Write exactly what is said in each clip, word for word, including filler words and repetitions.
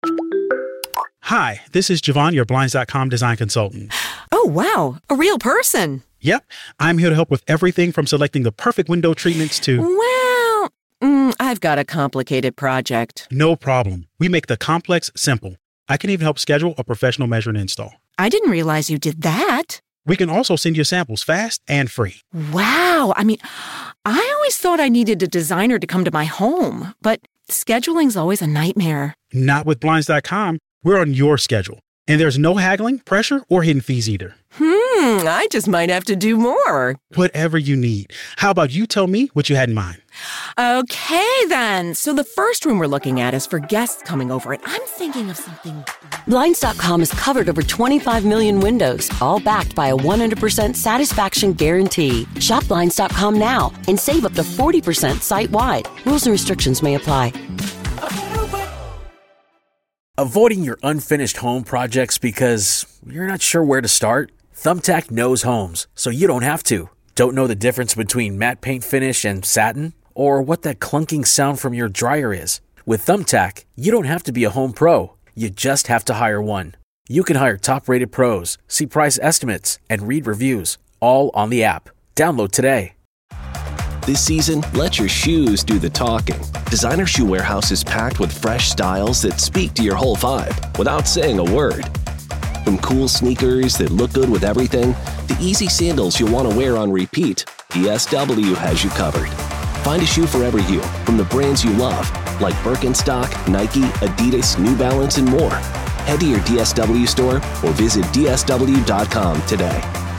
Hi, this is Javon, your Blinds dot com design consultant. Oh, wow. A real person. Yep. I'm here to help with everything from selecting the perfect window treatments to... Well, mm, I've got a complicated project. No problem. We make the complex simple. I can even help schedule a professional measure and install. I didn't realize you did that. We can also send you samples fast and free. Wow. I mean, I always thought I needed a designer to come to my home, but scheduling's always a nightmare. Not with Blinds dot com. We're on your schedule. And there's no haggling, pressure, or hidden fees either. Hmm, I just might have to do more. Whatever you need. How about you tell me what you had in mind? Okay, then. So the first room we're looking at is for guests coming over, and I'm thinking of something... Blinds dot com has covered over twenty-five million windows, all backed by a one hundred percent satisfaction guarantee. Shop Blinds dot com now and save up to forty percent site-wide. Rules and restrictions may apply. Avoiding your unfinished home projects because you're not sure where to start? Thumbtack knows homes, so you don't have to. Don't know the difference between matte paint finish and satin? Or what that clunking sound from your dryer is? With Thumbtack, you don't have to be a home pro. You just have to hire one. You can hire top-rated pros, see price estimates, and read reviews, all on the app. Download today. This season, let your shoes do the talking. Designer Shoe Warehouse is packed with fresh styles that speak to your whole vibe without saying a word. From cool sneakers that look good with everything, to easy sandals you'll want to wear on repeat, D S W has you covered. Find a shoe for every you from the brands you love, like Birkenstock, Nike, Adidas, New Balance, and more. Head to your D S W store or visit D S W dot com today.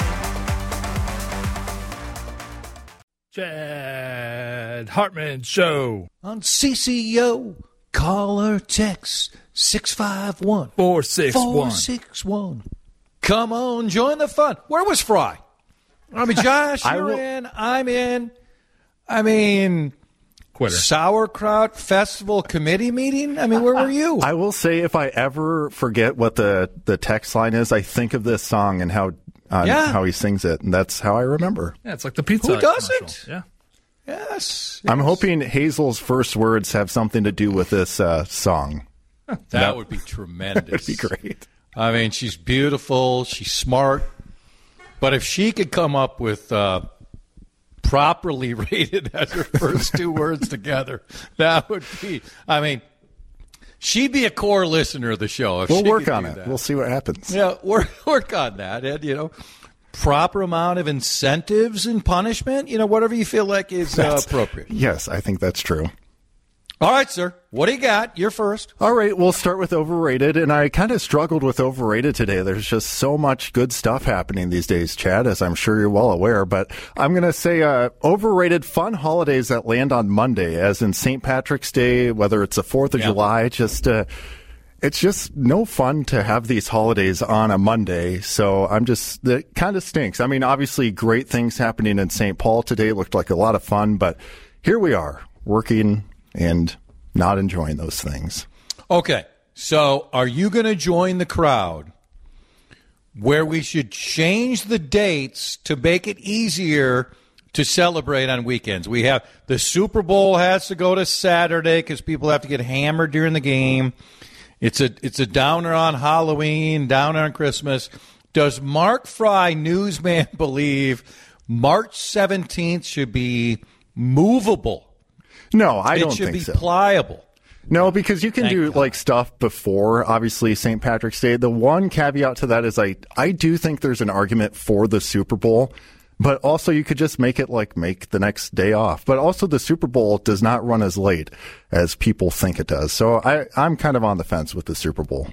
Chad Hartman Show on C C O. Call or text six five one, four six one. four six one. Come on, join the fun. Where was Fry? I mean, Josh, you're will... in. I'm in. I mean, Quitter. Sauerkraut Festival Committee meeting? I mean, where were you? I will say if I ever forget what the, the text line is, I think of this song and how uh, yeah. how he sings it, and that's how I remember. Yeah, it's like the pizza. Who doesn't? Yeah. Yes, yes. I'm hoping Hazel's first words have something to do with this uh, song. That, that would be tremendous. That would be great. I mean, she's beautiful. She's smart. But if she could come up with uh, properly rated as her first two words together, that would be, I mean, she'd be a core listener of the show. If we'll she work could on do it. that. We'll see what happens. Yeah, work, work on that. And, you know, proper amount of incentives and punishment, you know, whatever you feel like is uh, appropriate. Yes, I think that's true. All right, sir. What do you got? You're first. All right, we'll start with overrated, and I kind of struggled with overrated today. There's just so much good stuff happening these days, Chad, as I'm sure you're well aware. But I'm going to say uh, overrated fun holidays that land on Monday, as in Saint Patrick's Day, whether it's the fourth of yeah. July, just uh, it's just no fun to have these holidays on a Monday. So I'm just, it kind of stinks. I mean, obviously great things happening in Saint Paul today. It looked like a lot of fun, but here we are working and not enjoying those things. Okay, so are you going to join the crowd where we should change the dates to make it easier to celebrate on weekends? We have the Super Bowl has to go to Saturday because people have to get hammered during the game. It's a it's a downer on Halloween, downer on Christmas. Does Mark Fry, newsman, believe March seventeenth should be movable? No, I don't think so. It should be so. pliable. No, because you can Thank do God. like stuff before, obviously, Saint Patrick's Day. The one caveat to that is I, I do think there's an argument for the Super Bowl, but also you could just make it like make the next day off. But also the Super Bowl does not run as late as people think it does. So I, I'm kind of on the fence with the Super Bowl.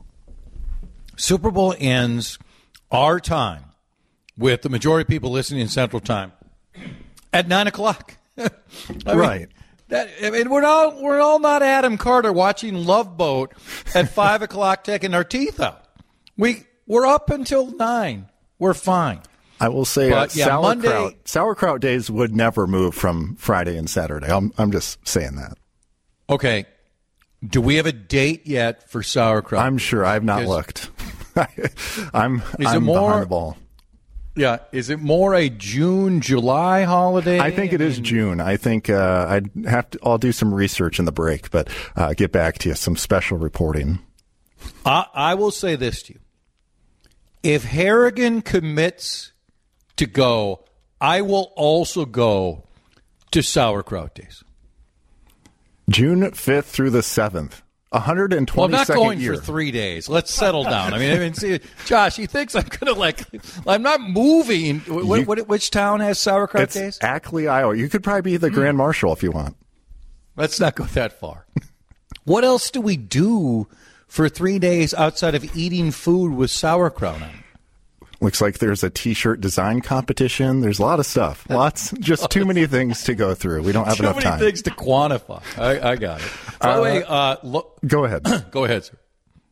Super Bowl ends our time with the majority of people listening in Central Time at nine o'clock. I right. Mean, that, I mean, we're all we're all not Adam Carter watching Love Boat at five o'clock, taking our teeth out. We we're up until nine. We're fine. I will say uh, but, yeah, sauerkraut Monday, sauerkraut days would never move from Friday and Saturday. I'm I'm just saying that. Okay. Do we have a date yet for sauerkraut? I'm sure. I've not looked. I'm is I'm it more, behind the ball. Yeah, is it more a June, July holiday? I think it is June. I think uh, I'd have to. I'll do some research in the break, but uh, get back to you. Some special reporting. I, I will say this to you: if Harrigan commits to go, I will also go to Sauerkraut Days. June fifth through the seventh. one hundred twenty-second well, I'm not going year. for three days. Let's settle down. I mean, I mean, see, Josh, he thinks I'm going to like. I'm not moving. What, You- what, which town has Sauerkraut It's Days? Ackley, Iowa. You could probably be the Grand Marshal if you want. Let's not go that far. What else do we do for three days outside of eating food with sauerkraut on it? Looks like there's a T-shirt design competition. There's a lot of stuff. Lots, just too many things to go through. We don't have Too enough many time. things to quantify. I, I got it. By the Uh, way, uh, look, Go ahead. go ahead, sir.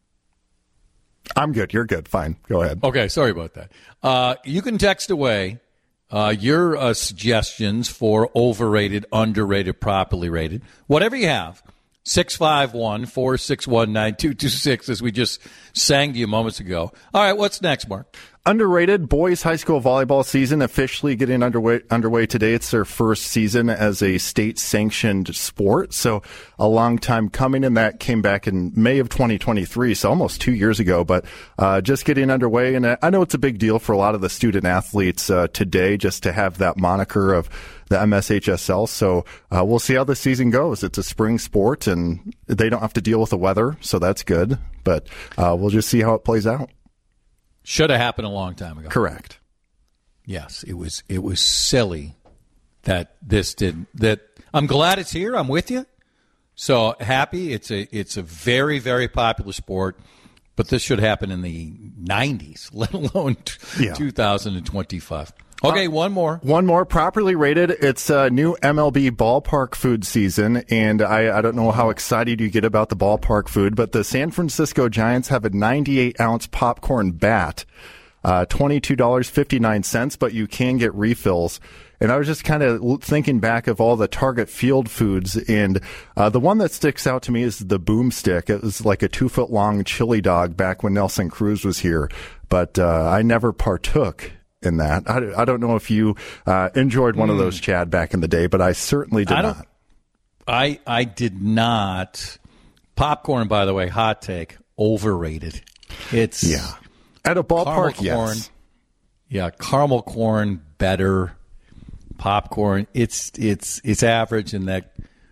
I'm good. You're good. Fine. Go ahead. Okay, sorry about that. Uh, you can text away uh, your uh, suggestions for overrated, underrated, properly rated, whatever you have. six five one, four six one, nine two two six, as we just sang to you moments ago. All right, what's next, Mark? Underrated boys high school volleyball season officially getting underway underway today. It's their first season as a state sanctioned sport. So a long time coming, and that came back in May of twenty twenty-three. So almost two years ago, but uh, just getting underway. And I know it's a big deal for a lot of the student athletes uh, today, just to have that moniker of the M S H S L. So uh, we'll see how the season goes. It's a spring sport and they don't have to deal with the weather. So that's good, but uh, we'll just see how it plays out. Should have happened a long time ago. Correct. Yes, it was it was silly that this did that. I'm glad it's here. I'm with you. So happy. It's a it's a very, very popular sport, but this should happen in the nineties, let alone Yeah. two thousand twenty-five. Okay, one more. One more properly rated. It's a new M L B ballpark food season, and I, I don't know how excited you get about the ballpark food, but the San Francisco Giants have a ninety-eight ounce popcorn bat, uh, twenty-two dollars and fifty-nine cents, but you can get refills. And I was just kind of thinking back of all the Target Field foods, and uh, the one that sticks out to me is the Boomstick. It was like a two-foot-long chili dog back when Nelson Cruz was here, but uh, I never partook in that. I, I don't know if you uh, enjoyed one mm. of those, Chad, back in the day, but I certainly did I don't, not. I I did not. Popcorn, by the way, hot take, overrated. It's yeah at a ballpark. Yes, corn, yeah, caramel corn better. Popcorn, it's it's it's average in that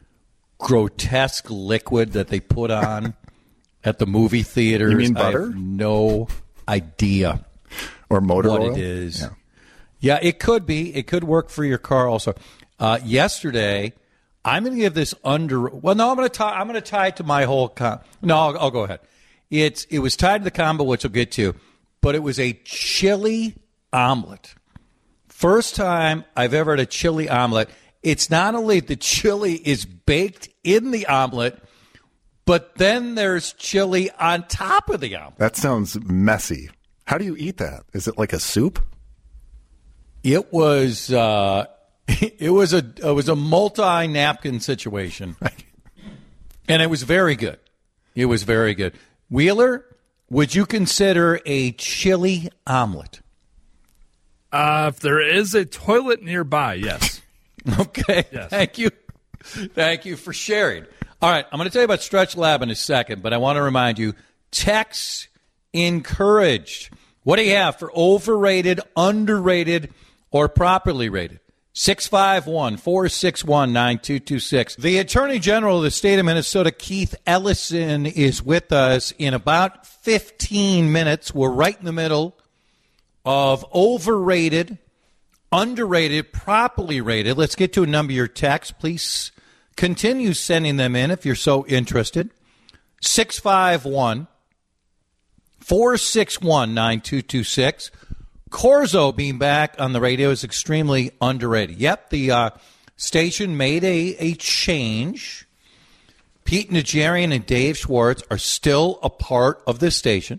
grotesque liquid that they put on at the movie theaters. You mean butter? I have no idea. Or motor what oil? it is. Yeah. yeah, it could be. It could work for your car also. Uh, yesterday, I'm going to give this under. Well, no, I'm going to tie. I'm going to tie it to my whole. Com- no, I'll, I'll go ahead. It's it was tied to the combo, which we'll get to, but it was a chili omelet. First time I've ever had a chili omelet. It's not only the chili is baked in the omelet, but then there's chili on top of the omelet. That sounds messy. How do you eat that? Is it like a soup? It was uh, it was a it was a multi napkin situation, and it was very good. It was very good. Wheeler, would you consider a chili omelet? Uh, if there is a toilet nearby, yes. Okay. Yes. Thank you. Thank you for sharing. All right, I'm going to tell you about Stretch Lab in a second, but I want to remind you, text encouraged. What do you have for overrated, underrated, or properly rated? six five one, four six one, nine two two six. The Attorney General of the state of Minnesota, Keith Ellison, is with us in about fifteen minutes. We're right in the middle of overrated, underrated, properly rated. Let's get to a number of your texts. Please continue sending them in if you're so interested. six five one, four six one, nine two two six. Corzo being back on the radio is extremely underrated. Yep, the uh, station made a, a change. Pete Najarian and Dave Schwartz are still a part of this station.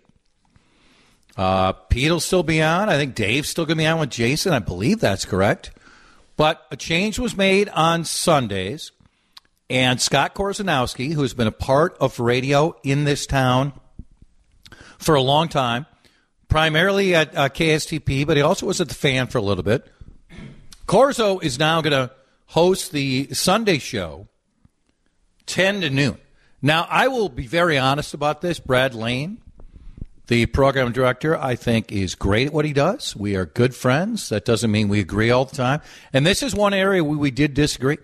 Uh, Pete will still be on. I think Dave's still going to be on with Jason. I believe that's correct. But a change was made on Sundays. And Scott Korzanowski, who has been a part of radio in this town for a long time, primarily at uh, K S T P, but he also was at the Fan for a little bit. Corzo is now going to host the Sunday show, ten to noon. Now, I will be very honest about this. Brad Lane, the program director, I think is great at what he does. We are good friends. That doesn't mean we agree all the time. And this is one area where we did disagree.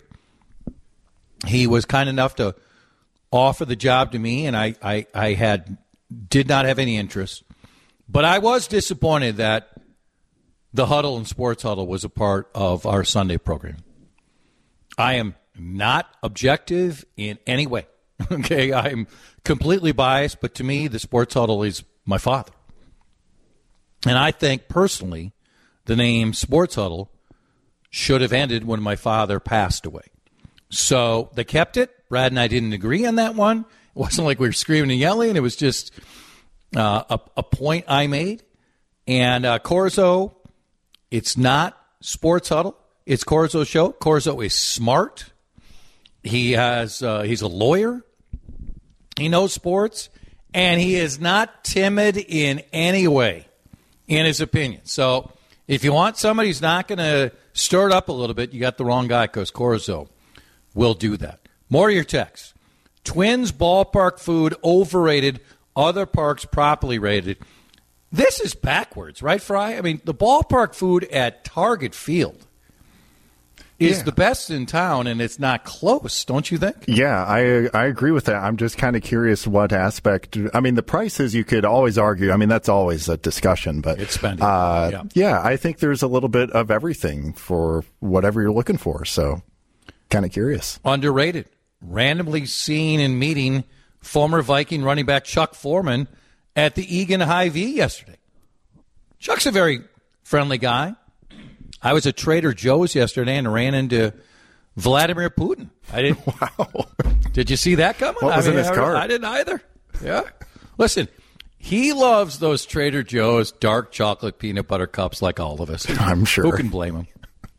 He was kind enough to offer the job to me, and I, I, I had did not have any interest. But I was disappointed that the Huddle and Sports Huddle was a part of our Sunday program. I am not objective in any way. Okay, I'm completely biased, but to me, the Sports Huddle is my father. And I think, personally, the name Sports Huddle should have ended when my father passed away. So they kept it. Brad and I didn't agree on that one. It wasn't like we were screaming and yelling. It was just uh, a, a point I made. And uh, Corzo, it's not Sports Huddle. It's Corzo's show. Corzo is smart. He has uh, he's a lawyer. He knows sports, and he is not timid in any way in his opinion. So if you want somebody who's not going to stir it up a little bit, you got the wrong guy, because Corzo will do that. More of your texts. Twins ballpark food overrated, other parks properly rated. This is backwards, right, Fry? I mean, the ballpark food at Target Field is yeah. the best in town, and it's not close, don't you think? Yeah, I I agree with that. I'm just kind of curious what aspect. I mean, the prices you could always argue. I mean, that's always a discussion, but it's spending. Uh, yeah. yeah, I think there's a little bit of everything for whatever you're looking for. So, kind of curious. Underrated. Randomly seen and meeting former Viking running back Chuck Foreman at the Egan Hy-Vee yesterday. Chuck's a very friendly guy. I was at Trader Joe's yesterday and ran into Vladimir Putin. I didn't. Wow. Did you see that coming? What was I mean, in his I, cart? I didn't either. Yeah. Listen, he loves those Trader Joe's dark chocolate peanut butter cups like all of us. I'm sure. Who can blame him?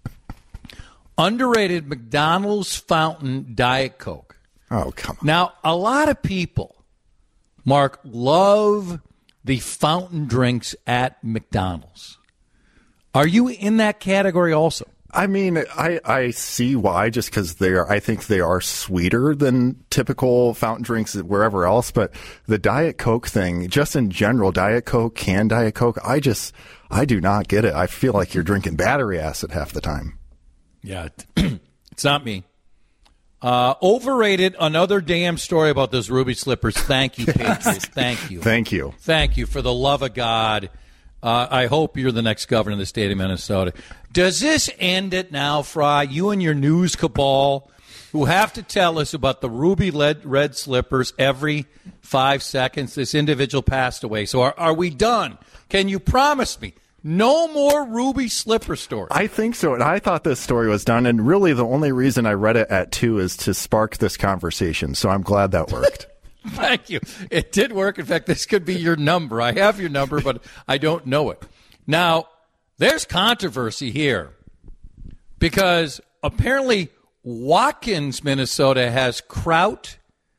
Underrated McDonald's Fountain Diet Coke. Oh, come on. Now, a lot of people, Mark, love the fountain drinks at McDonald's. Are you in that category also? I mean, I, I see why, just because they are. I think they are sweeter than typical fountain drinks wherever else. But the Diet Coke thing, just in general, Diet Coke, canned Diet Coke, I just, I do not get it. I feel like you're drinking battery acid half the time. Yeah, it's not me. Uh, overrated, another damn story about those Ruby Slippers. Thank you, Patriots. Thank you. Thank you. Thank you. For the love of God. Uh, I hope you're the next governor of the state of Minnesota. Does this end it now, Fry? You and your news cabal who have to tell us about the Ruby red, red slippers every five seconds. This individual passed away. So are, are we done? Can you promise me no more Ruby slipper stories? I think so. And I thought this story was done. And really the only reason I read it at two is to spark this conversation. So I'm glad that worked. Thank you. It did work. In fact, this could be your number. I have your number, but I don't know it. Now, there's controversy here because apparently Watkins, Minnesota has kraut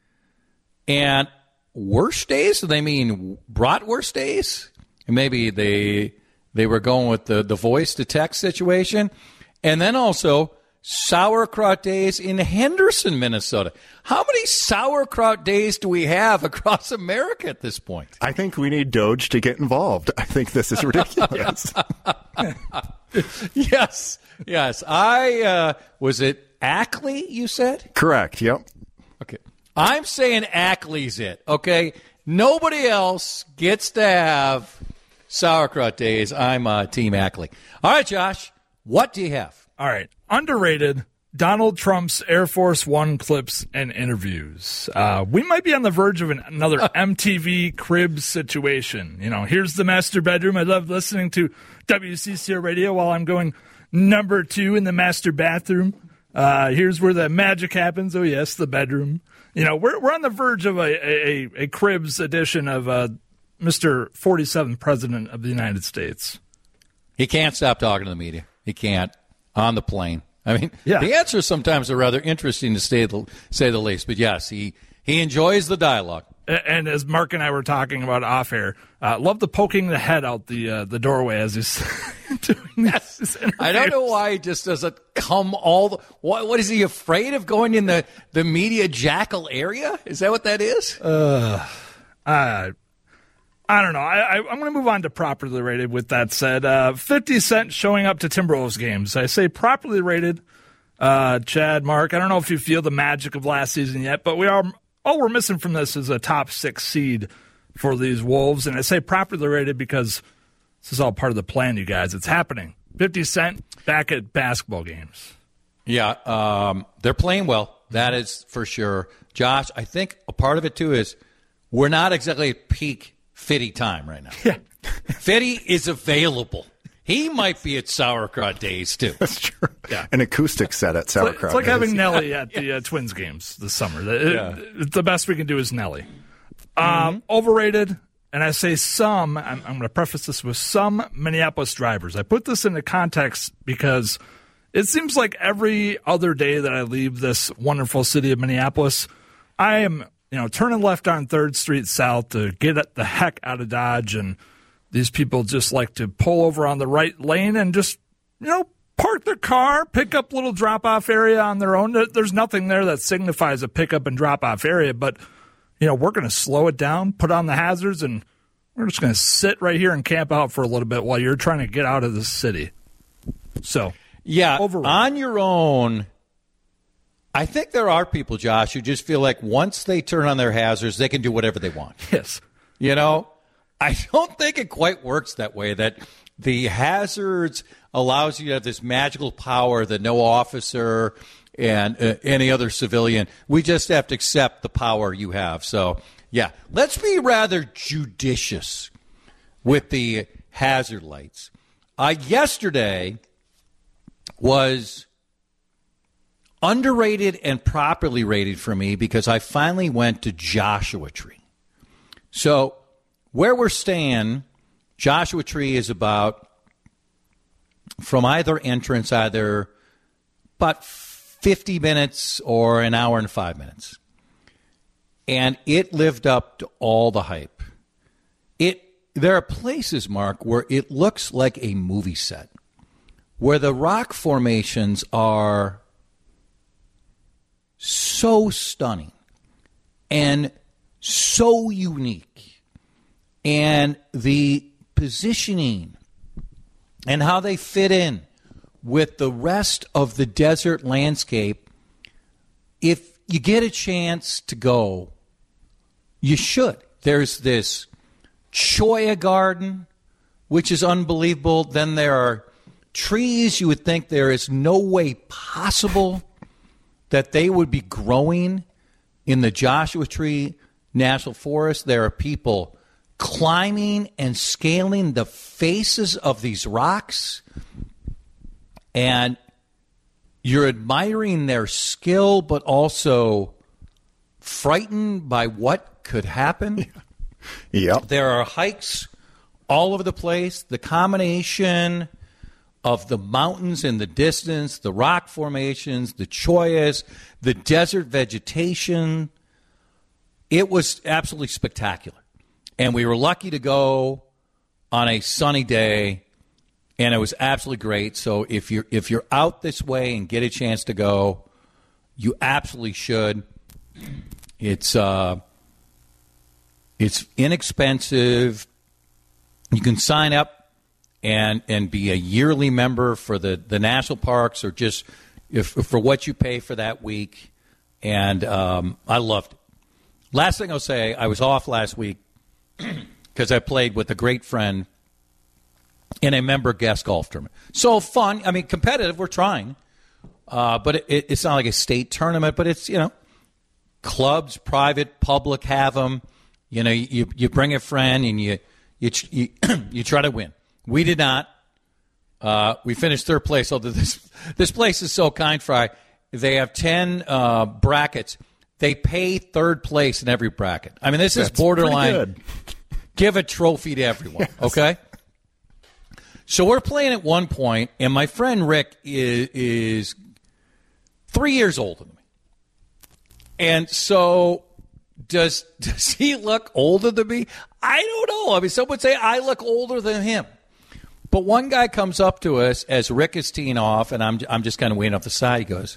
and worst days. So they mean bratwurst days. And maybe they they were going with the, the voice to text situation. And then also sauerkraut days in Henderson, Minnesota. How many sauerkraut days do we have across America at this point? I think we need Doge to get involved. I think this is ridiculous. yes, yes. I uh, was it Ackley, you said? Correct, yep. Okay. I'm saying Ackley's it, okay? Nobody else gets to have sauerkraut days. I'm uh, Team Ackley. All right, Josh, what do you have? All right. Underrated Donald Trump's Air Force One clips and interviews. Uh, we might be on the verge of an, another M T V Cribs situation. You know, here's the master bedroom. I love listening to W C C O radio while I'm going number two in the master bathroom. Uh, here's where the magic happens. Oh, yes, the bedroom. You know, we're we're on the verge of a, a, a Cribs edition of uh, Mister forty-seventh President of the United States. He can't stop talking to the media. He can't. On the plane. I mean, yeah. The answers sometimes are rather interesting to say the, say the least. But, yes, he, he enjoys the dialogue. And as Mark and I were talking about off air, uh, love the poking the head out the uh, the doorway as he's doing this. I don't know why he just doesn't come all the. What, what is he afraid of going in the, the media jackal area? Is that what that is? Uh, I, I don't know. I, I, I'm going to move on to properly rated with that said. Uh, fifty Cent showing up to Timberwolves games. I say properly rated. Uh, Chad, Mark, I don't know if you feel the magic of last season yet, but we are. All we're missing from this is a top six seed for these Wolves. And I say properly rated because this is all part of the plan, you guys. It's happening. fifty Cent back at basketball games. Yeah, um, they're playing well. That is for sure. Josh, I think a part of it, too, is we're not exactly at peak Fitty time right now. Yeah. Fitty is available. He might be at Sauerkraut days, too. That's true. Yeah. An acoustic set at Sauerkraut. It's like, it's like having Nelly at the uh, Twins games this summer. The, yeah. it, the best we can do is Nelly. Um, Mm-hmm. Overrated, and I say some, I'm, I'm going to preface this with some Minneapolis drivers. I put this into context because it seems like every other day that I leave this wonderful city of Minneapolis, I am you know turning left on third Street South to get the heck out of Dodge, and these people just like to pull over on the right lane and just, you know, park their car, pick up little drop-off area on their own. There's nothing there that signifies a pick-up and drop-off area, but, you know, we're going to slow it down, put on the hazards, and we're just going to sit right here and camp out for a little bit while you're trying to get out of the city. So, yeah, overrated. On your own, I think there are people, Josh, who just feel like once they turn on their hazards, they can do whatever they want. Yes. You know? I don't think it quite works that way, that the hazards allows you to have this magical power that no officer and uh, any other civilian, we just have to accept the power you have. So, yeah, let's be rather judicious with the hazard lights. Uh, yesterday was underrated and properly rated for me because I finally went to Joshua Tree. So, where we're staying, Joshua Tree is about, from either entrance, either about fifty minutes or an hour and five minutes. And it lived up to all the hype. It There are places, Mark, where it looks like a movie set, where the rock formations are so stunning and so unique. And the positioning and how they fit in with the rest of the desert landscape, if you get a chance to go, you should. There's this cholla garden, which is unbelievable. Then there are trees you would think there is no way possible that they would be growing in the Joshua Tree National Forest. There are people climbing and scaling the faces of these rocks, and you're admiring their skill, but also frightened by what could happen. Yep. There are hikes all over the place. The combination of the mountains in the distance, the rock formations, the chollas, the desert vegetation, it was absolutely spectacular. And we were lucky to go on a sunny day, and it was absolutely great. So if you're if you're out this way and get a chance to go, you absolutely should. It's uh, it's inexpensive. You can sign up and and be a yearly member for the, the national parks, or just if, for what you pay for that week. And um, I loved it. Last thing I'll say, I was off last week because I played with a great friend in a member guest golf tournament. So fun. I mean, competitive. We're trying. Uh, but it, it, it's not like a state tournament, but it's, you know, clubs, private, public have them. You know, you, you bring a friend and you you you, you try to win. We did not. Uh, we finished third place. Although this this place is so kind, Fry. They have ten uh, brackets. They pay third place in every bracket. I mean, this That's is borderline. pretty good. Give a trophy to everyone, Yes. okay? So we're playing at one point, and my friend Rick is, is three years older than me. And so Does does he look older than me? I don't know. I mean, some would say I look older than him. But one guy comes up to us as Rick is teeing off, and I'm I'm just kind of waiting off the side. He goes,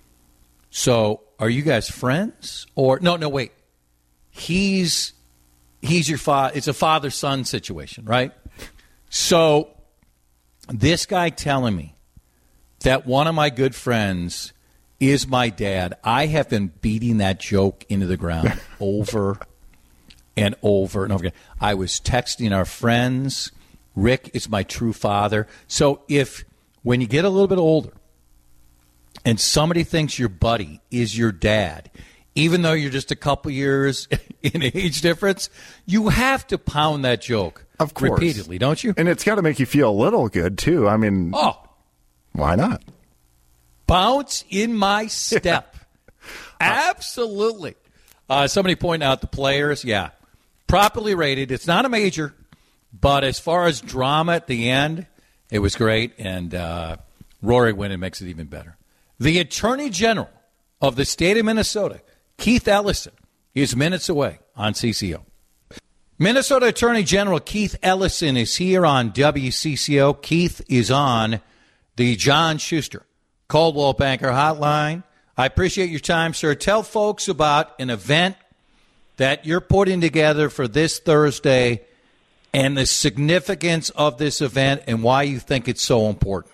"So, are you guys friends?" Or no, no, wait. He's he's your father. It's a father-son situation, right? So, this guy telling me that one of my good friends is my dad. I have been beating that joke into the ground over and over and over again. I was texting our friends. Rick is my true father. So if when you get a little bit older and somebody thinks your buddy is your dad, even though you're just a couple years in age difference, you have to pound that joke of course. repeatedly, don't you? And it's got to make you feel a little good, too. I mean, oh, why not? Bounce in my step. Absolutely. Uh, somebody pointed out the players. Yeah. Properly rated. It's not a major, but as far as drama at the end, it was great. And uh, Rory winning makes it even better. The Attorney General of the state of Minnesota, Keith Ellison, is minutes away on C C O. Minnesota Attorney General Keith Ellison is here on W C C O. Keith is on the John Schuster Coldwell Banker Hotline. I appreciate your time, sir. Tell folks about an event that you're putting together for this Thursday and the significance of this event and why you think it's so important.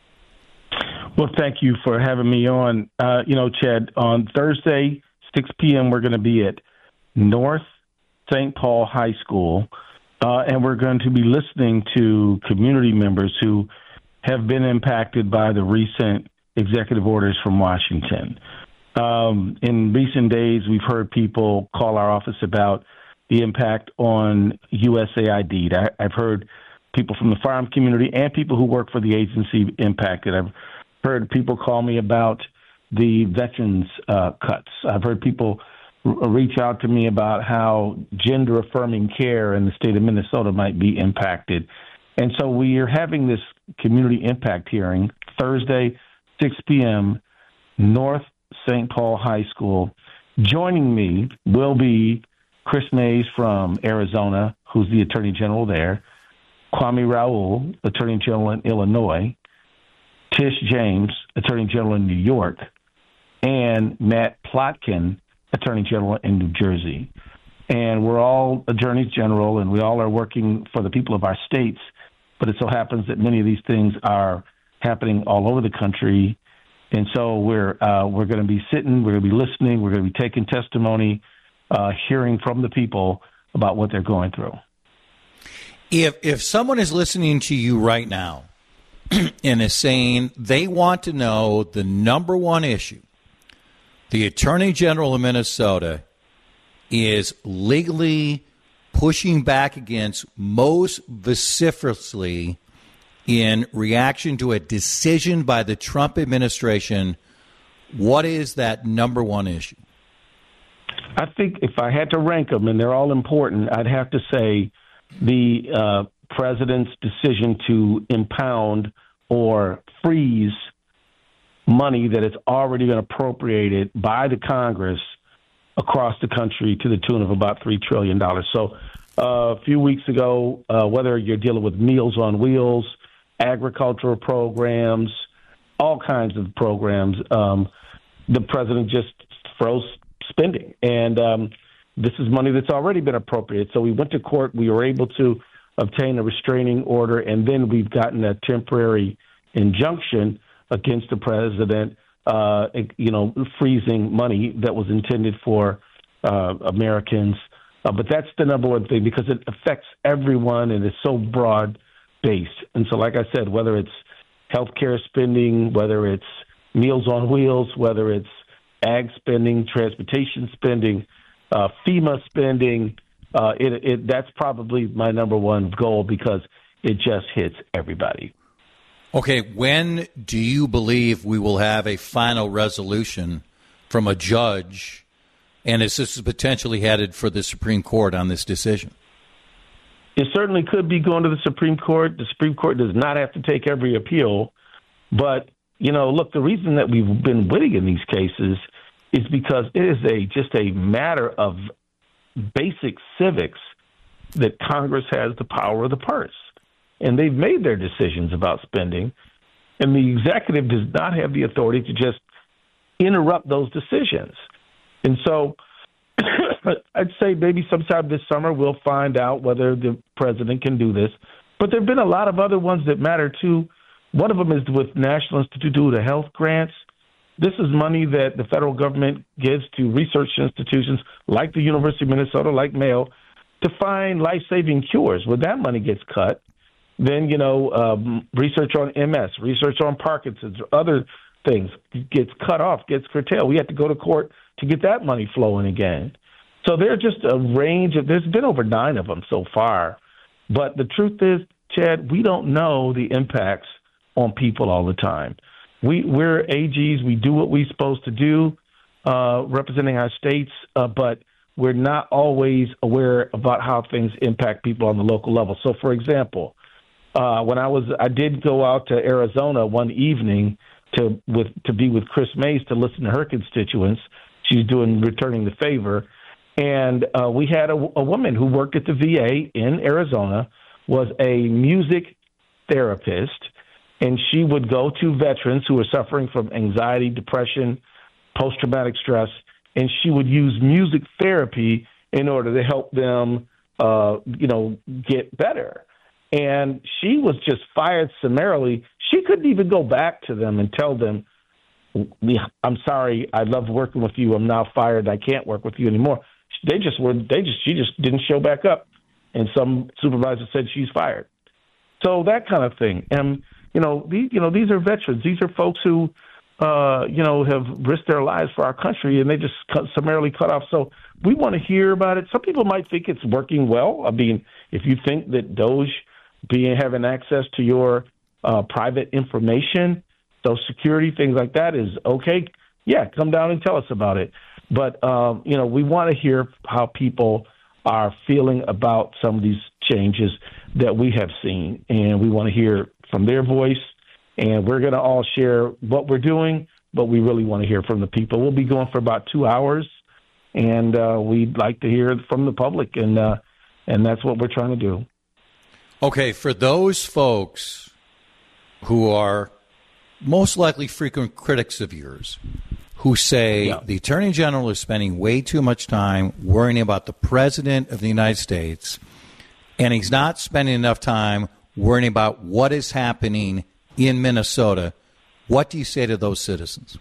Well, thank you for having me on. Uh, you know, Chad, on Thursday, six p.m., we're going to be at North Saint Paul High School, uh, and we're going to be listening to community members who have been impacted by the recent executive orders from Washington. Um, in recent days, we've heard people call our office about the impact on U S A I D. I, I've heard people from the farm community and people who work for the agency impacted. I've heard people call me about the veterans uh, cuts. I've heard people r- reach out to me about how gender-affirming care in the state of Minnesota might be impacted. And so we are having this community impact hearing Thursday, six p.m., North Saint Paul High School. Joining me will be Chris Mays from Arizona, who's the Attorney General there, Kwame Raoul, Attorney General in Illinois, Tish James, Attorney General in New York, and Matt Plotkin, Attorney General in New Jersey. And we're all attorneys general, and we all are working for the people of our states, but it so happens that many of these things are happening all over the country. And so we're uh, we're going to be sitting, we're going to be listening, we're going to be taking testimony, uh, hearing from the people about what they're going through. If if someone is listening to you right now and is saying they want to know the number one issue, the Attorney General of Minnesota is legally pushing back against most vociferously in reaction to a decision by the Trump administration, what is that number one issue? I think if I had to rank them, and they're all important, I'd have to say the uh, president's decision to impound or freeze money that has already been appropriated by the Congress across the country to the tune of about three trillion dollars. So uh, a few weeks ago, uh, whether you're dealing with Meals on Wheels, agricultural programs, all kinds of programs, um, the president just froze spending. And um, this is money that's already been appropriated. So we went to court. We were able to obtain a restraining order, and then we've gotten a temporary injunction against the president, uh, you know, freezing money that was intended for uh, Americans. Uh, but that's the number one thing because it affects everyone and is so broad-based. And so, like I said, whether it's healthcare spending, whether it's Meals on Wheels, whether it's ag spending, transportation spending, uh, FEMA spending, uh, it, it, that's probably my number one goal because it just hits everybody. Okay, when do you believe we will have a final resolution from a judge, and is this potentially headed for the Supreme Court on this decision? It certainly could be going to the Supreme Court. The Supreme Court does not have to take every appeal. But, you know, look, the reason that we've been winning in these cases is because it is a just a matter of basic civics that Congress has the power of the purse. And they've made their decisions about spending, and the executive does not have the authority to just interrupt those decisions. And so I'd say maybe sometime this summer we'll find out whether the president can do this. But there have been a lot of other ones that matter, too. One of them is with National Institute of Health grants. This is money that the federal government gives to research institutions like the University of Minnesota, like Mayo, to find life-saving cures. When that money gets cut, then, you know, um, research on M S, research on Parkinson's, or other things gets cut off, gets curtailed. We have to go to court to get that money flowing again. So there's just a range of, there's been over nine of them so far. But the truth is, Chad, we don't know the impacts on people all the time. We, we're A Gs. We do what we're supposed to do, uh, representing our states, uh, but we're not always aware about how things impact people on the local level. So, for example, uh, when I was, I did go out to Arizona one evening to with to be with Chris Mays to listen to her constituents. She's doing returning the favor, and uh, we had a, a woman who worked at the V A in Arizona, was a music therapist. And she would go to veterans who were suffering from anxiety, depression, post-traumatic stress, and she would use music therapy in order to help them, uh, you know, get better. And she was just fired summarily. She couldn't even go back to them and tell them, "I'm sorry, I loved working with you. I'm now fired. I can't work with you anymore." They just were. They just. She just didn't show back up, and some supervisor said she's fired. So that kind of thing. And You know, these, you know, these are veterans. These are folks who, uh, you know, have risked their lives for our country, and they just cut, summarily cut off. So we want to hear about it. Some people might think it's working well. I mean, if you think that Doge being having access to your uh, private information, Social Security, things like that is okay, yeah, come down and tell us about it. But, um, you know, we want to hear how people are feeling about some of these changes that we have seen, and we want to hear from their voice, and we're going to all share what we're doing, but we really want to hear from the people. We'll be going for about two hours, and uh, we'd like to hear from the public, and uh, and that's what we're trying to do. Okay, for those folks who are most likely frequent critics of yours, who say yeah. the Attorney General is spending way too much time worrying about the President of the United States, and he's not spending enough time worrying about what is happening in Minnesota, what do you say to those citizens?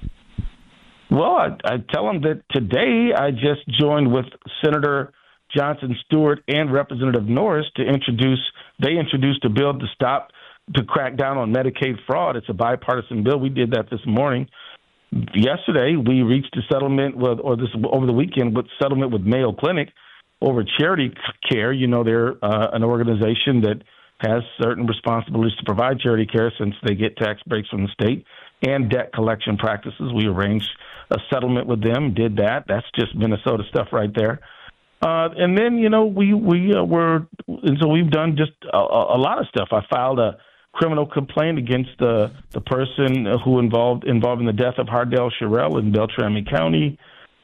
Well, I, I tell them that today I just joined with Senator Johnson Stewart and Representative Norris to introduce, they introduced a bill to stop, to crack down on Medicaid fraud. It's a bipartisan bill. We did that this morning. Yesterday, we reached a settlement with, or this over the weekend, with settlement with Mayo Clinic over charity care. You know, they're uh, an organization that has certain responsibilities to provide charity care since they get tax breaks from the state and debt collection practices. We arranged a settlement with them, did that. That's just Minnesota stuff right there. Uh, and then, you know, we, we uh, were, and so we've done just a, a lot of stuff. I filed a criminal complaint against the, the person who involved, involved in the death of Hardell Sherrill in Beltrami County.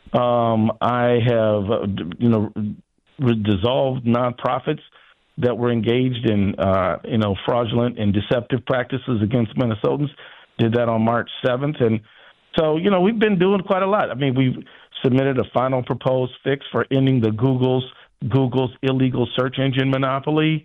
Um, I have, uh, you know, dissolved nonprofits that were engaged in, uh, you know, fraudulent and deceptive practices against Minnesotans. Did that on March seventh. And so, you know, we've been doing quite a lot. I mean, we've submitted a final proposed fix for ending the Google's Google's illegal search engine monopoly.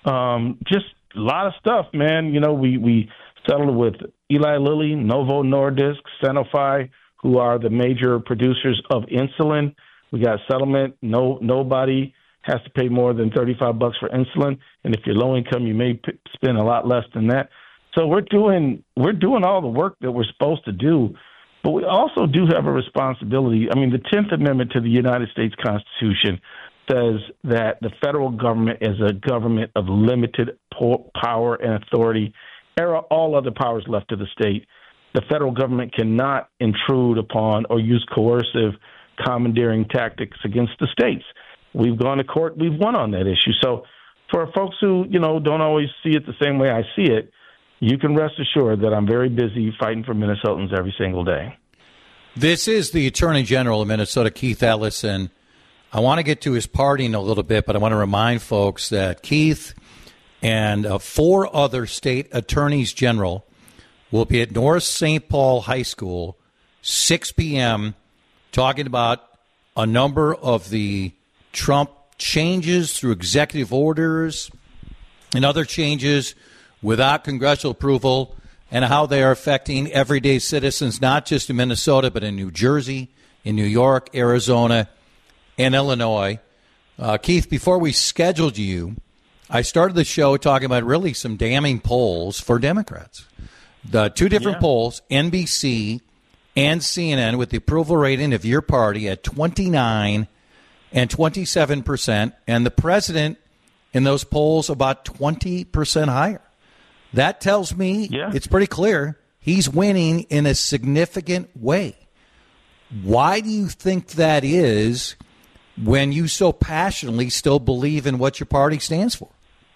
Um, just a lot of stuff, man. You know, we, we settled with Eli Lilly, Novo Nordisk, Sanofi, who are the major producers of insulin. We got a settlement. No, nobody has to pay more than thirty-five bucks for insulin, and if you're low income, you may p- spend a lot less than that. So we're doing we're doing all the work that we're supposed to do, but we also do have a responsibility. I mean, the tenth Amendment to the United States Constitution says that the federal government is a government of limited po- power and authority. There are all other powers left to the state. The federal government cannot intrude upon or use coercive commandeering tactics against the states. We've gone to court. We've won on that issue. So for folks who, you know, don't always see it the same way I see it, you can rest assured that I'm very busy fighting for Minnesotans every single day. This is the Attorney General of Minnesota, Keith Ellison. I want to get to his pardon a little bit, but I want to remind folks that Keith and uh, four other state attorneys general will be at North Saint Paul High School, six p.m., talking about a number of the Trump changes through executive orders and other changes without congressional approval and how they are affecting everyday citizens, not just in Minnesota, but in New Jersey, in New York, Arizona, and Illinois. Uh, Keith, before we scheduled you, I started the show talking about really some damning polls for Democrats. The two different yeah. polls, N B C and C N N, with the approval rating of your party at twenty-nine and twenty-seven percent, and the president in those polls about twenty percent higher. That tells me yeah. it's pretty clear he's winning in a significant way. Why do you think that is when you so passionately still believe in what your party stands for?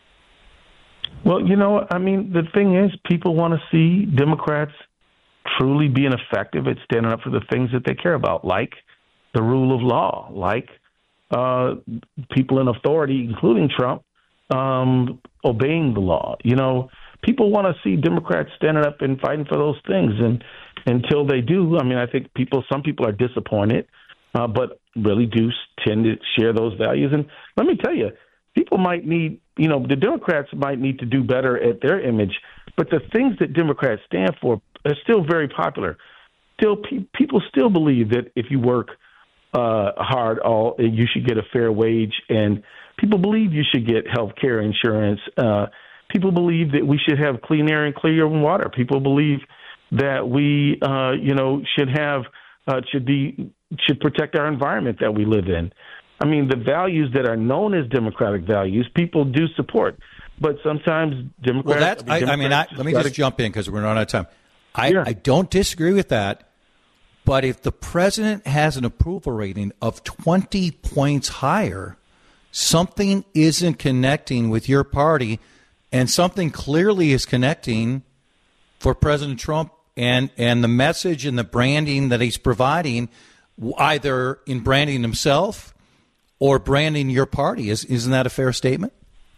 Well, you know, I mean, the thing is, people want to see Democrats truly being effective at standing up for the things that they care about, like the rule of law, like uh, people in authority, including Trump, um, obeying the law. You know, people want to see Democrats standing up and fighting for those things. And until they do, I mean, I think people, some people are disappointed, uh, but really do tend to share those values. And let me tell you, people might need, you know, the Democrats might need to do better at their image, but the things that Democrats stand for are still very popular. Still, pe- people still believe that if you work uh, hard, all you should get a fair wage, and people believe you should get health care insurance. Uh, people believe that we should have clean air and clear water. People believe that we, uh, you know, should have uh, should be should protect our environment that we live in. I mean, the values that are known as democratic values, people do support. But sometimes Democrats... Well, that's, I, Democrats I mean, I, let me just to, jump in because we're running out of time. I, yeah. I don't disagree with that. But if the president has an approval rating of twenty points higher, something isn't connecting with your party, and something clearly is connecting for President Trump and, and the message and the branding that he's providing, either in branding himself or branding your party. Is, isn't that a fair statement?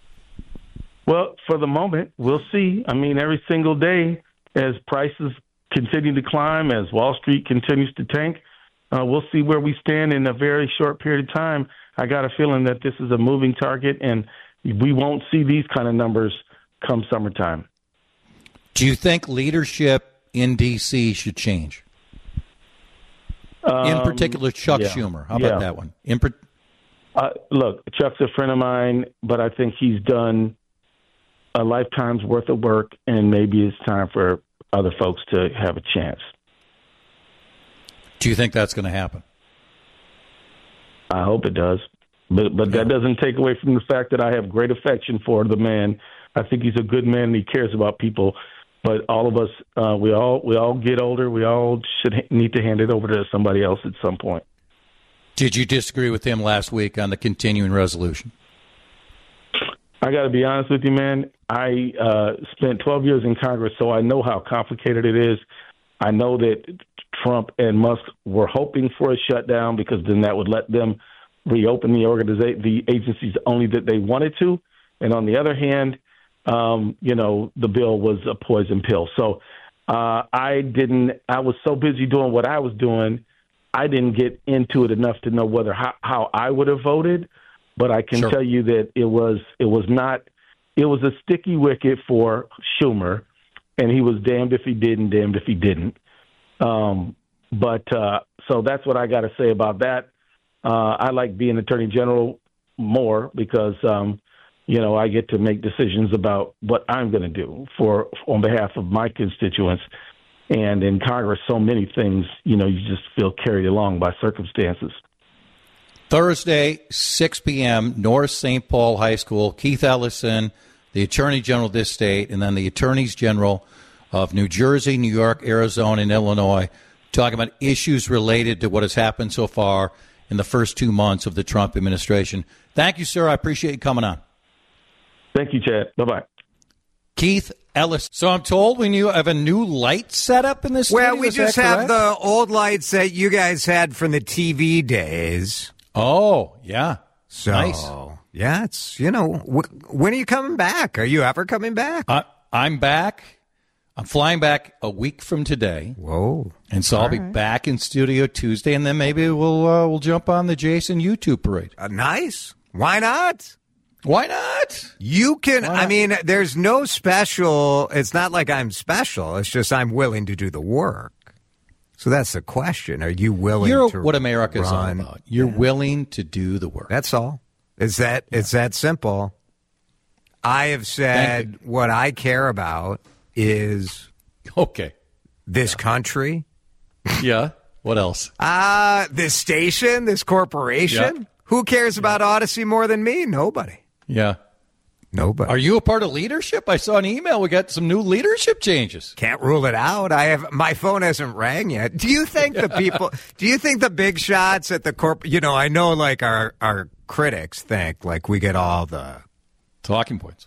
Well, for the moment, we'll see. I mean, every single day, as prices continue to climb, as Wall Street continues to tank, uh, we'll see where we stand in a very short period of time. I got a feeling that this is a moving target, and we won't see these kind of numbers come summertime. Do you think leadership in D C should change? Um, in particular, Chuck yeah. Schumer. How yeah. about that one? In per- uh, look, Chuck's a friend of mine, but I think he's done a lifetime's worth of work, and maybe it's time for other folks to have a chance. Do you think that's going to happen? I hope it does. But but yeah. that doesn't take away from the fact that I have great affection for the man. I think he's a good man and he cares about people. But all of us, uh, we all we all get older. We all should ha- need to hand it over to somebody else at some point. Did you disagree with him last week on the continuing resolution? I got to be honest with you, man. I uh, spent twelve years in Congress, so I know how complicated it is. I know that Trump and Musk were hoping for a shutdown because then that would let them reopen the organiza- the agencies only that they wanted to. And on the other hand, um, you know, the bill was a poison pill. So uh, I didn't. I was so busy doing what I was doing, I didn't get into it enough to know whether how, how I would have voted. But I can sure. tell you that it was it was not it was a sticky wicket for Schumer, and he was damned if he did and damned if he didn't. Um, but uh, so that's what I got to say about that. Uh, I like being Attorney General more because um, you know I get to make decisions about what I'm going to do for on behalf of my constituents. And in Congress, so many things you know you just feel carried along by circumstances. Thursday, six p.m., North Saint Paul High School. Keith Ellison, the Attorney General of this state, and then the Attorneys General of New Jersey, New York, Arizona, and Illinois, talking about issues related to what has happened so far in the first two months of the Trump administration. Thank you, sir. I appreciate you coming on. Thank you, Chad. Bye-bye. Keith Ellis. So I'm told we new have a new light setup in this studio. Well, we Is just that have correct? the old lights that you guys had from the T V days. Oh, yeah. So, Nice. yeah, it's, you know, wh- when are you coming back? Are you ever coming back? Uh, I'm back. I'm flying back a week from today. Whoa. And so I'll All be right. back in studio Tuesday, and then maybe we'll uh, we'll jump on the Jason YouTube parade. Uh, nice. Why not? Why not? You can, Why I not? mean, there's no special, it's not like I'm special. It's just I'm willing to do the work. So that's the question. Are you willing You're to what America's all run? about. You're willing to do the work. That's all. It's that, it's that simple. I have said what I care about is Okay. this country, Yeah. What else? uh, this station, this corporation. Yeah. Who cares about Odyssey more than me? Nobody. Yeah. Nobody. Are you a part of leadership? I saw an email. We got some new leadership changes. Can't rule it out. I have my phone hasn't rang yet. Do you think the people? do you think the big shots at the corp? You know, I know like our our critics think like we get all the talking points,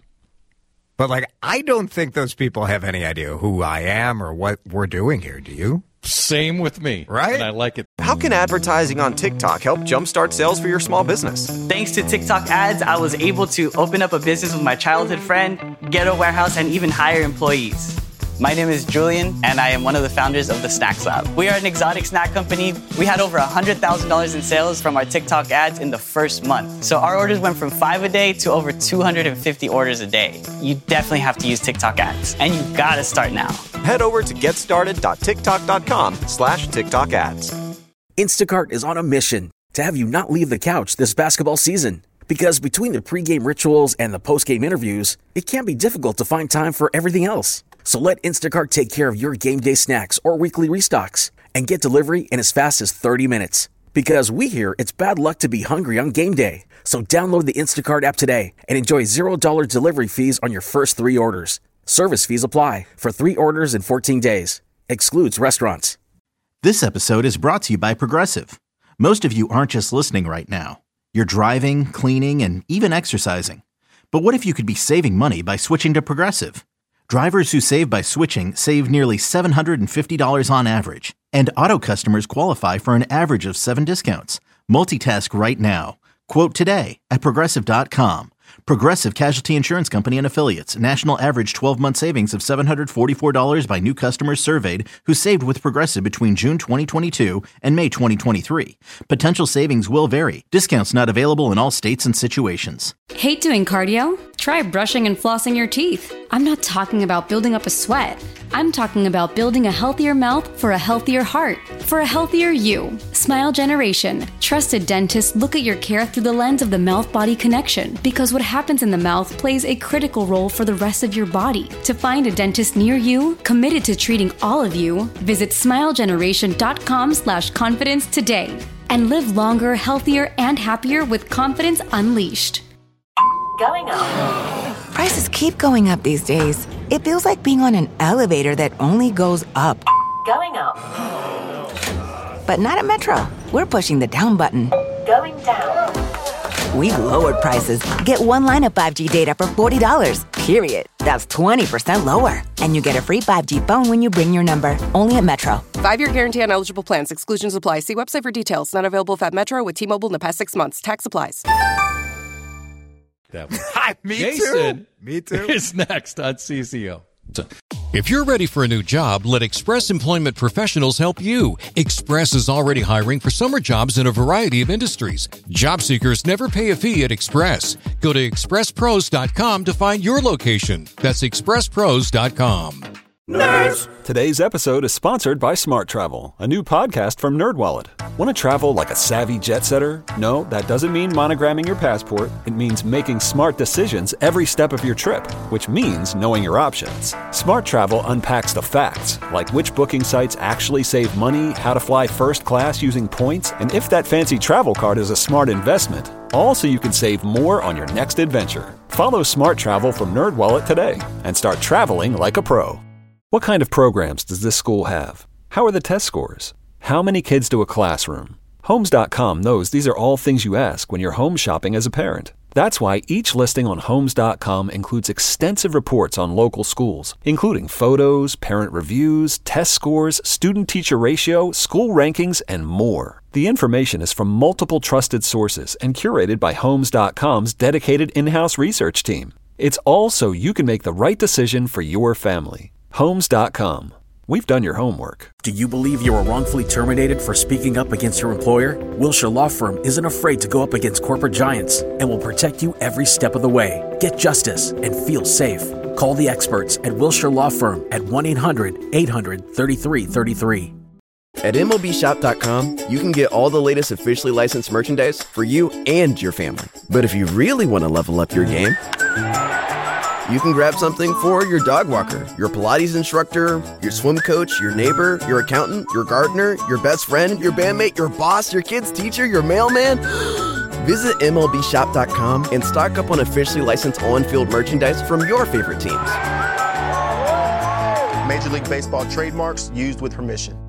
but like I don't think those people have any idea who I am or what we're doing here. Do you? Same with me, right? And I like it. How can advertising on TikTok help jumpstart sales for your small business? Thanks to TikTok ads, I was able to open up a business with my childhood friend, get a warehouse, and even hire employees. My name is Julian, and I am one of the founders of the Snacks Lab. We are an exotic snack company. We had over one hundred thousand dollars in sales from our TikTok ads in the first month. So our orders went from five a day to over two hundred fifty orders a day. You definitely have to use TikTok ads, and you gotta start now. Head over to getstarted.tiktok.com slash TikTok ads. Instacart is on a mission to have you not leave the couch this basketball season. Because between the pregame rituals and the postgame interviews, it can be difficult to find time for everything else. So let Instacart take care of your game day snacks or weekly restocks and get delivery in as fast as thirty minutes. Because we hear it's bad luck to be hungry on game day. So download the Instacart app today and enjoy zero dollars delivery fees on your first three orders. Service fees apply for three orders in fourteen days. Excludes restaurants. This episode is brought to you by Progressive. Most of you aren't just listening right now. You're driving, cleaning, and even exercising. But what if you could be saving money by switching to Progressive? Drivers who save by switching save nearly seven hundred fifty dollars on average. And auto customers qualify for an average of seven discounts. Multitask right now. Quote today at Progressive dot com. Progressive Casualty Insurance Company and Affiliates. National average twelve-month savings of seven hundred forty-four dollars by new customers surveyed who saved with Progressive between June twenty twenty-two and May twenty twenty-three. Potential savings will vary. Discounts not available in all states and situations. Hate doing cardio? Try brushing and flossing your teeth. I'm not talking about building up a sweat. I'm talking about building a healthier mouth for a healthier heart, for a healthier you. Smile Generation. Trusted dentists look at your care through the lens of the mouth-body connection because what happens in the mouth plays a critical role for the rest of your body. To find a dentist near you, committed to treating all of you, visit smilegeneration.com slash confidence today and live longer, healthier, and happier with confidence unleashed. Going up. Prices keep going up these days. It feels like being on an elevator that only goes up. Going up. But not at Metro. We're pushing the down button. Going down. We've lowered prices. Get one line of five G data for forty dollars. Period. That's twenty percent lower. And you get a free five G phone when you bring your number. Only at Metro. Five-year guarantee on eligible plans. Exclusions apply. See website for details. Not available if at Metro with T-Mobile in the past six months. Tax applies. That was Me Jason too. Me too. is next on C C O. If you're ready for a new job, let Express Employment Professionals help you. Express is already hiring for summer jobs in a variety of industries. Job seekers never pay a fee at Express. Go to express pros dot com to find your location. That's express pros dot com. Nerds! Today's episode is sponsored by Smart Travel, a new podcast from NerdWallet. Want to travel like a savvy jet setter? No, that doesn't mean monogramming your passport. It means making smart decisions every step of your trip, which means knowing your options. Smart Travel unpacks the facts, like which booking sites actually save money, how to fly first class using points, and if that fancy travel card is a smart investment. All so you can save more on your next adventure. Follow Smart Travel from NerdWallet today and start traveling like a pro. What kind of programs does this school have? How are the test scores? How many kids do a classroom? Homes dot com knows these are all things you ask when you're home shopping as a parent. That's why each listing on Homes dot com includes extensive reports on local schools, including photos, parent reviews, test scores, student-teacher ratio, school rankings, and more. The information is from multiple trusted sources and curated by Homes dot com's dedicated in-house research team. It's all so you can make the right decision for your family. Homes dot com. We've done your homework. Do you believe you were wrongfully terminated for speaking up against your employer? Wilshire Law Firm isn't afraid to go up against corporate giants and will protect you every step of the way. Get justice and feel safe. Call the experts at Wilshire Law Firm at one eight hundred eight hundred thirty-three thirty-three. At M L B Shop dot com, you can get all the latest officially licensed merchandise for you and your family. But if you really want to level up your game, you can grab something for your dog walker, your Pilates instructor, your swim coach, your neighbor, your accountant, your gardener, your best friend, your bandmate, your boss, your kid's teacher, your mailman. Visit M L B Shop dot com and stock up on officially licensed on-field merchandise from your favorite teams. Major League Baseball trademarks used with permission.